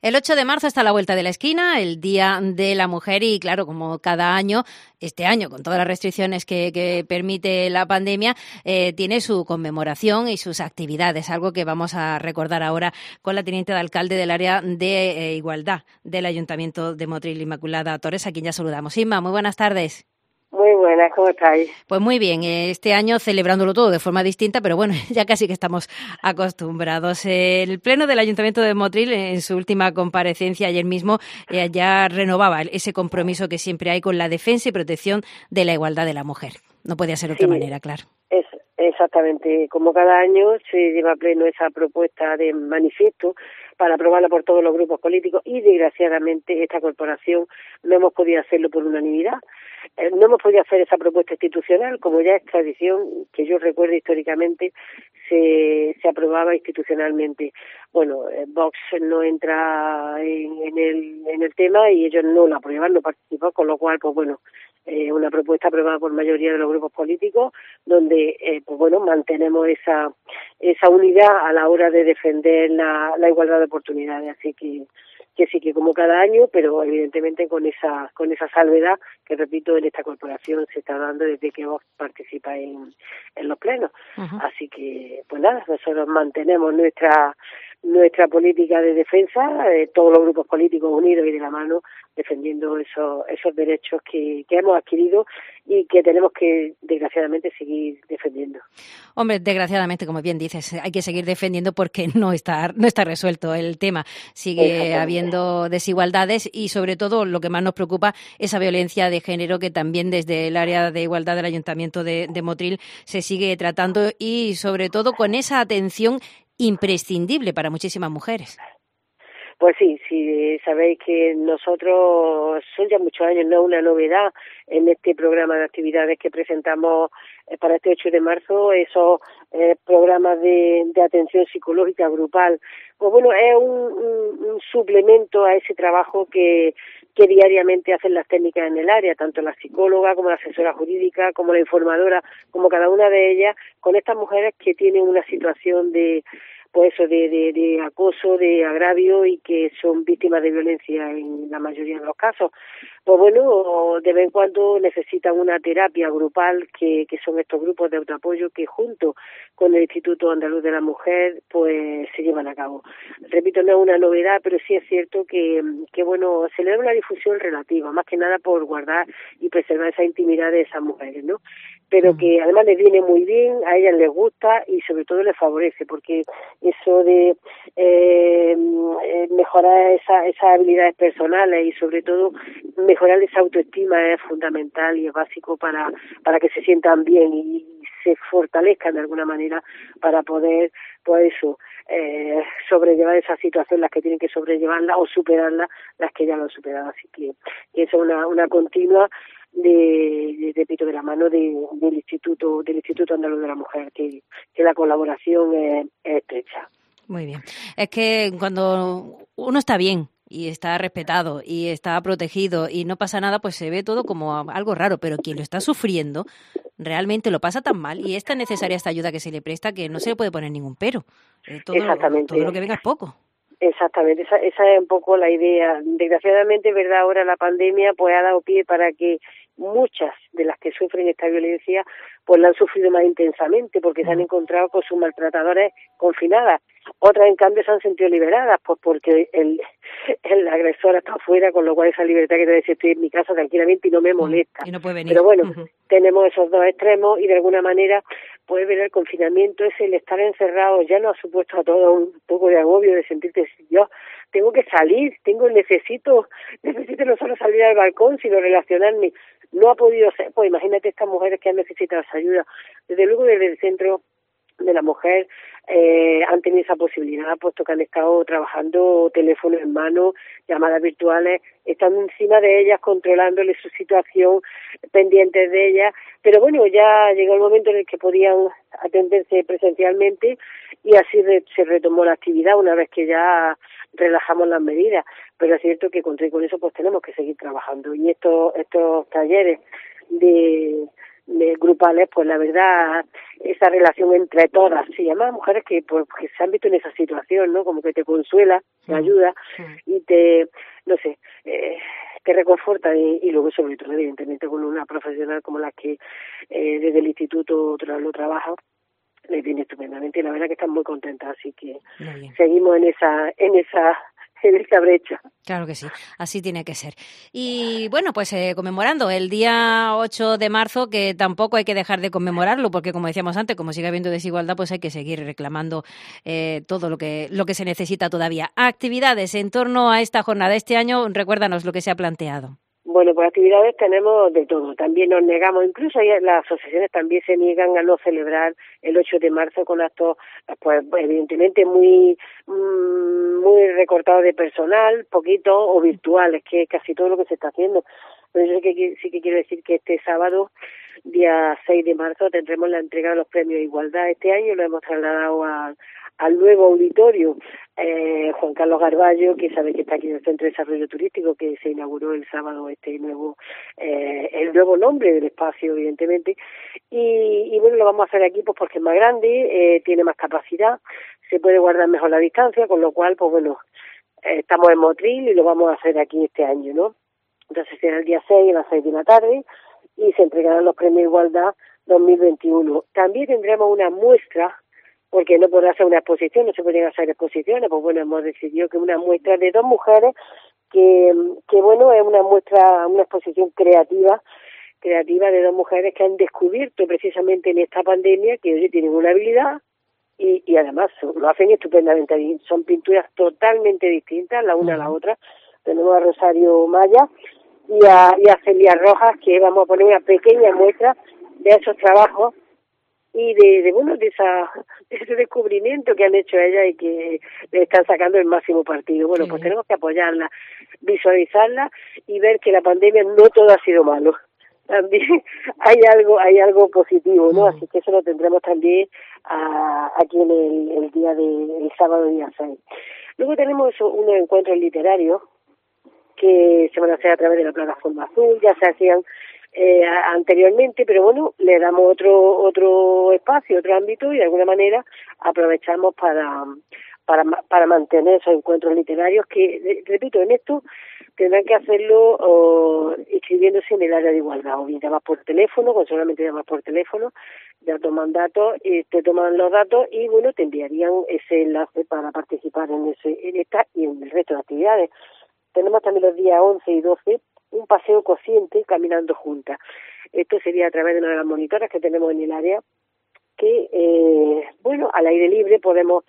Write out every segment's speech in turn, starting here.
El 8 de marzo está a la vuelta de la esquina, el Día de la Mujer, y claro, como cada año, este año, con todas las restricciones que permite la pandemia, tiene su conmemoración y sus actividades, algo que vamos a recordar ahora con la teniente de alcalde del área de Igualdad del Ayuntamiento de Motril, Inmaculada Torres, a quien ya saludamos. Inma, muy buenas tardes. Muy buenas, ¿cómo estáis? Pues muy bien, este año celebrándolo todo de forma distinta, pero bueno, ya casi que estamos acostumbrados. El Pleno del Ayuntamiento de Motril, en su última comparecencia ayer mismo, ya renovaba ese compromiso que siempre hay con la defensa y protección de la igualdad de la mujer. No podía ser de otra manera, claro. Exactamente. Como cada año se lleva a pleno esa propuesta de manifiesto para aprobarla por todos los grupos políticos y, desgraciadamente, esta corporación no hemos podido hacerlo por unanimidad. No hemos podido hacer esa propuesta institucional, como ya es tradición, que yo recuerdo históricamente, se aprobaba institucionalmente. Bueno, Vox no entra en el tema y ellos no la aprueban, no participan, con lo cual, pues bueno, una propuesta aprobada por mayoría de los grupos políticos, donde, pues bueno, mantenemos esa unidad a la hora de defender la igualdad de oportunidades. Así que sí, que como cada año, pero evidentemente con esa salvedad que, repito, en esta corporación se está dando desde que vos participa en los plenos. Uh-huh. Así que, pues nada, nosotros mantenemos nuestra política de defensa, todos los grupos políticos unidos y de la mano, defendiendo esos derechos que hemos adquirido y que tenemos que, desgraciadamente, seguir defendiendo. Hombre, desgraciadamente, como bien dices, hay que seguir defendiendo porque no está resuelto el tema. Sigue habiendo desigualdades y, sobre todo, lo que más nos preocupa, esa violencia de género que también desde el área de igualdad del Ayuntamiento de Motril se sigue tratando y, sobre todo, con esa atención imprescindible para muchísimas mujeres. Pues sí, sabéis que nosotros, son ya muchos años, no es una novedad en este programa de actividades que presentamos para este 8 de marzo, esos programas de atención psicológica grupal. Pues bueno, es un suplemento a ese trabajo que diariamente hacen las técnicas en el área, tanto la psicóloga como la asesora jurídica, como la informadora, como cada una de ellas, con estas mujeres que tienen una situación de acoso, de agravio y que son víctimas de violencia en la mayoría de los casos. Pues bueno, de vez en cuando necesitan una terapia grupal, que son estos grupos de autoapoyo que junto con el Instituto Andaluz de la Mujer pues se llevan a cabo. Repito, no es una novedad, pero sí es cierto que bueno, se le da una difusión relativa, más que nada por guardar y preservar esa intimidad de esas mujeres, ¿no? Pero que además les viene muy bien, a ellas les gusta y sobre todo les favorece, porque eso de mejorar esas habilidades personales y sobre todo mejorar esa autoestima es fundamental y es básico para que se sientan bien y se fortalezcan de alguna manera para poder, pues eso, sobrellevar esa situación, las que tienen que sobrellevarla o superarla, las que ya lo han superado. Así que eso es una continua repito, de la mano del Instituto Andaluz de la Mujer, que la colaboración es estrecha. Muy bien. Es que cuando uno está bien y está respetado y está protegido y no pasa nada, pues se ve todo como algo raro, pero quien lo está sufriendo realmente lo pasa tan mal y es tan necesaria esta ayuda que se le presta que no se le puede poner ningún pero. Exactamente. Todo lo que venga es poco. Exactamente, esa es un poco la idea. Desgraciadamente, verdad, ahora la pandemia pues ha dado pie para que muchas de las que sufren esta violencia pues la han sufrido más intensamente porque se han encontrado con sus maltratadores confinadas. Otras, en cambio, se han sentido liberadas pues porque el agresor está afuera, con lo cual esa libertad que te dice, estoy en mi casa tranquilamente y no me molesta. Y no puede venir. Pero bueno, tenemos esos dos extremos y de alguna manera puede ver el confinamiento, el estar encerrado, ya nos ha supuesto a todos un poco de agobio, de sentirte, yo tengo que salir, necesito no solo salir al balcón, sino relacionarme. No ha podido ser, pues imagínate estas mujeres que han necesitado esa ayuda. Desde luego, desde el Centro de la Mujer han tenido esa posibilidad, puesto que han estado trabajando teléfono en mano, llamadas virtuales, están encima de ellas, controlándole su situación, pendientes de ellas, pero bueno, ya llegó el momento en el que podían atenderse presencialmente y así se retomó la actividad una vez que ya relajamos las medidas, pero es cierto que con eso pues tenemos que seguir trabajando y estos talleres grupales, pues la verdad, esa relación entre todas, se llama mujeres que pues que se han visto en esa situación, ¿no? Como que te consuela, te ayuda y te, no sé, te reconforta y luego sobre todo evidentemente con una profesional como la que desde el instituto lo trabaja, le viene estupendamente y la verdad que están muy contentas, así que seguimos en esa brecha. Claro que sí, así tiene que ser. Y bueno, pues conmemorando el día 8 de marzo, que tampoco hay que dejar de conmemorarlo, porque como decíamos antes, como sigue habiendo desigualdad, pues hay que seguir reclamando todo lo que se necesita todavía. Actividades en torno a esta jornada. Este año, recuérdanos lo que se ha planteado. Bueno, pues actividades tenemos de todo. También nos negamos, incluso las asociaciones también se niegan a no celebrar el 8 de marzo con actos, pues evidentemente muy recortados de personal, poquito o virtuales, que es casi todo lo que se está haciendo. Pero yo sí que quiero decir que este sábado, día 6 de marzo, tendremos la entrega de los premios de igualdad. Este año lo hemos trasladado al nuevo auditorio Juan Carlos Garballo, que sabe que está aquí en el Centro de Desarrollo Turístico, que se inauguró el sábado el nuevo nombre del espacio, evidentemente, y bueno, lo vamos a hacer aquí pues porque es más grande, tiene más capacidad, se puede guardar mejor la distancia, con lo cual, pues bueno, estamos en Motril y lo vamos a hacer aquí este año, ¿no? Entonces será el día 6 a las 6 de la tarde y se entregarán los premios de igualdad 2021. También tendremos una muestra, porque no podrá hacer una exposición, no se pueden hacer exposiciones, pues bueno, hemos decidido que una muestra de 2 mujeres, que bueno, es una exposición creativa de 2 mujeres que han descubierto precisamente en esta pandemia que hoy tienen una habilidad y además lo hacen estupendamente bien. Son pinturas totalmente distintas la una a la otra. Tenemos a Rosario Maya y a Celia Rojas, que vamos a poner una pequeña muestra de esos trabajos y de ese descubrimiento que han hecho ellas y que le están sacando el máximo partido. Bueno, pues tenemos que apoyarla, visualizarla y ver que la pandemia no todo ha sido malo. También hay algo positivo, ¿no? Así que eso lo tendremos también aquí en el día del sábado día 6. Luego tenemos unos encuentros literarios que se van a hacer a través de la plataforma Azul, ya se hacían anteriormente, pero bueno, le damos otro espacio, otro ámbito y de alguna manera aprovechamos para mantener esos encuentros literarios que, repito, en esto tendrán que hacerlo inscribiéndose en el área de igualdad, o bien llamas por teléfono, con solamente llamas por teléfono, ya toman datos, te toman los datos y bueno, te enviarían ese enlace para participar en esta y en el resto de actividades. Tenemos también los días 11 y 12 un paseo consciente caminando juntas. Esto sería a través de una de las monitoras que tenemos en el área, que, bueno, al aire libre podemos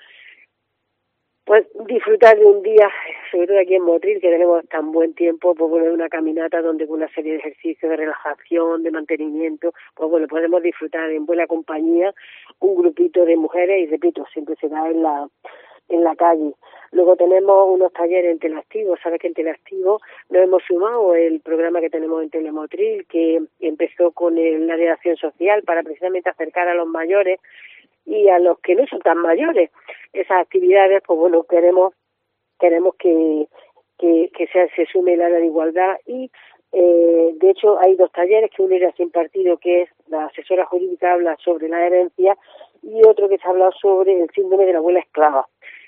pues disfrutar de un día, sobre todo aquí en Motril, que tenemos tan buen tiempo, pues bueno, una caminata donde con una serie de ejercicios de relajación, de mantenimiento, pues bueno, podemos disfrutar en buena compañía, un grupito de mujeres y repito, siempre se da en la calle. Luego tenemos unos talleres en Teleactivo. Sabes que en Teleactivo nos hemos sumado el programa que tenemos en Telemotril, que empezó con la de acción social para precisamente acercar a los mayores y a los que no son tan mayores esas actividades. Pues bueno, queremos que se sume el área de igualdad y de hecho hay 2 talleres, que uno era sin partido, que es la asesora jurídica habla sobre la herencia, y otro que se ha hablado sobre el síndrome de la abuela esclava.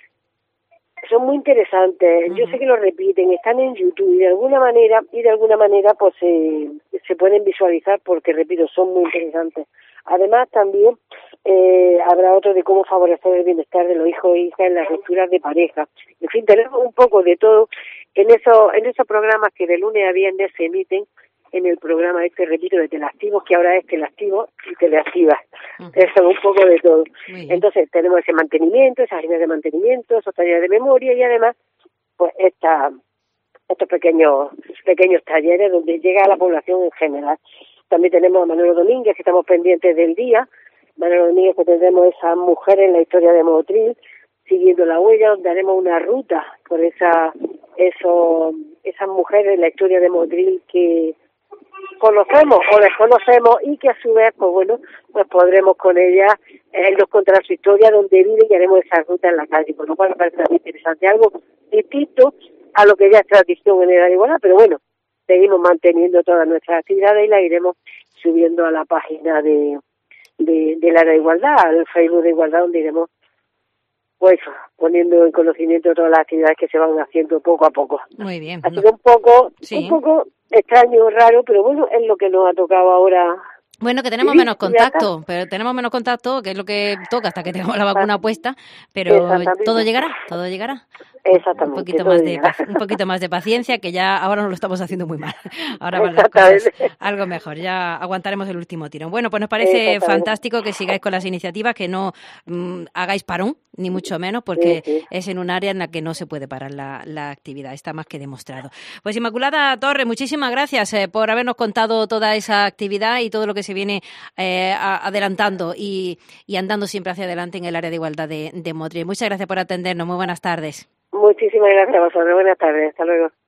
Son muy interesantes, yo sé que lo repiten, están en YouTube y de alguna manera pues se pueden visualizar porque, repito, son muy interesantes. Además también habrá otro de cómo favorecer el bienestar de los hijos e hijas en las rupturas de pareja. En fin, tenemos un poco de todo en esos programas que de lunes a viernes se emiten en el programa repito, de Teleactivos, que ahora es Teleactivos y Teleactivas. Eso, un poco de todo. Entonces tenemos ese mantenimiento, esas líneas de mantenimiento, esos talleres de memoria y además pues estos pequeños talleres donde llega a la población en general. También tenemos a Manolo Domínguez, que estamos pendientes del día. Manolo Domínguez, que tendremos esas mujeres en la historia de Motril, siguiendo la huella, donde haremos una ruta por esas mujeres en la historia de Motril que conocemos o desconocemos y que a su vez, pues bueno, pues podremos con ellas irnos contra su historia, donde viven, y haremos esa ruta en la calle, por lo cual me parece muy interesante, algo distinto a lo que ya es tradición en el igualdad, pero bueno, seguimos manteniendo todas nuestras actividades y las iremos subiendo a la página del área de igualdad, al Facebook de igualdad, donde iremos pues poniendo en conocimiento todas las actividades que se van haciendo poco a poco. Muy bien. Ha sido un poco extraño, raro, pero bueno, es lo que nos ha tocado ahora. Bueno, que tenemos menos contacto, que es lo que toca hasta que tengamos la vacuna puesta, pero todo llegará. Exactamente. Un poquito más de paciencia, que ya ahora nos lo estamos haciendo muy mal. Ahora van las cosas algo mejor, ya aguantaremos el último tirón. Bueno, pues nos parece fantástico que sigáis con las iniciativas, que no hagáis parón, ni mucho menos, porque es en un área en la que no se puede parar la actividad, está más que demostrado. Pues Inmaculada Torres, muchísimas gracias por habernos contado toda esa actividad y todo lo que se viene adelantando y andando siempre hacia adelante en el área de igualdad de Motril. Muchas gracias por atendernos, muy buenas tardes. Muchísimas gracias a vosotros, buenas tardes, hasta luego.